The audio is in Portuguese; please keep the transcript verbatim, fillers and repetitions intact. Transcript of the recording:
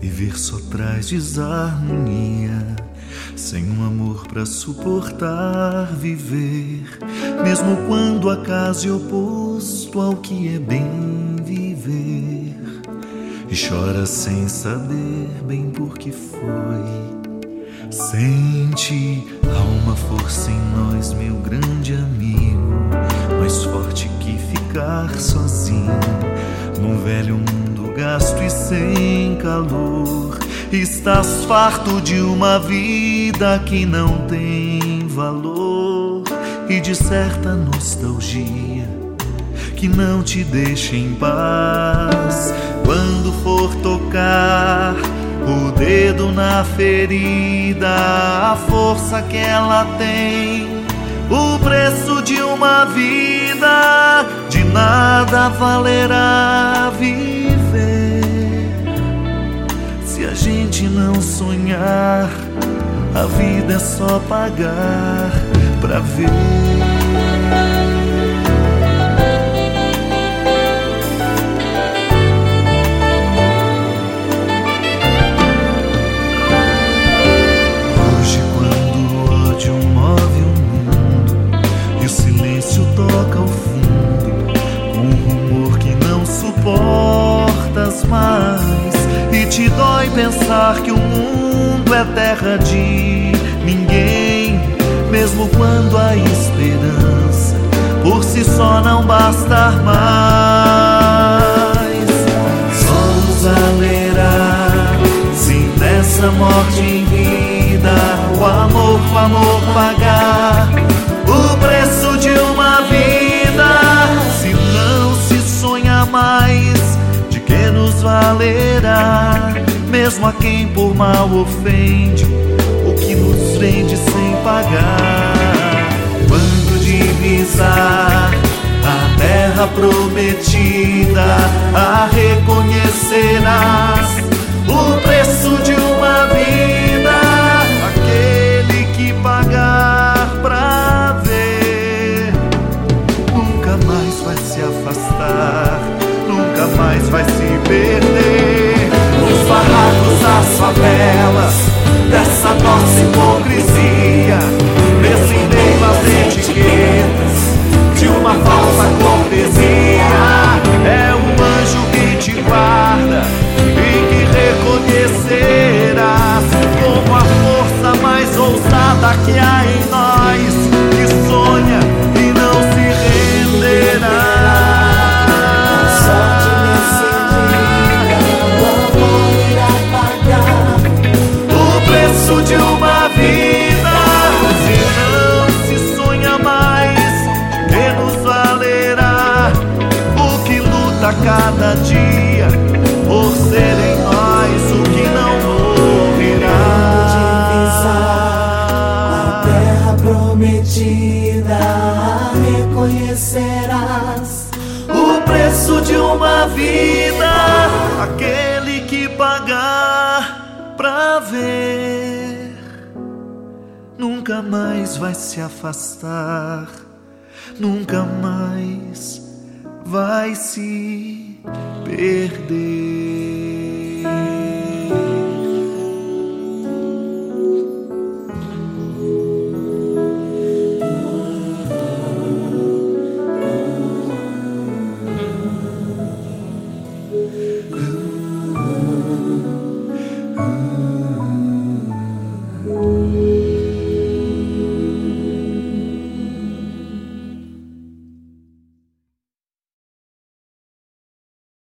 Viver só traz desarmonia, sem um amor pra suportar viver, mesmo quando acaso é oposto ao que é bem viver. E chora sem saber bem por que foi. Sente, há uma força em nós, meu grande amigo, mais forte que ficar sozinho num velho mundo gasto e sem calor. Estás farto de uma vida que não tem valor e de certa nostalgia que não te deixa em paz. Quando for tocar o dedo na ferida, a força que ela tem, o preço de uma vida, de nada valerá viver se a gente não sonhar. A vida é só pagar pra ver. Toca ao fundo com um rumor que não suportas mais, e te dói pensar que o mundo é terra de ninguém, mesmo quando a esperança por si só não bastar mais. Só nos valerá, sim, dessa morte em vida, o amor com amor pagar o preço de uma vida. Se não se sonha mais, de que nos valerá, mesmo a quem por mal ofende, o que nos vende sem pagar. Quando divisar a terra prometida, a reconhecerás o preço de uma vida. Aquele que pagar pra ver nunca mais vai se afastar, nunca mais vai se perder. Nos barracos das favelas dessa nossa hipocrisia, nesse meio às etiquetas de uma falsa cortesia, é um anjo que te guarda e que reconhecerás como a força mais ousada que há em nós, que sonha e não se renderá. O preço de uma vida, se não se sonha mais, de que nos valerá o que luta a cada dia por ser em nós o que não morrerá. A terra prometida, reconhecerás o preço de uma vida. Aquele que pagar pra ver nunca mais vai se afastar, nunca mais vai se perder. Ooh.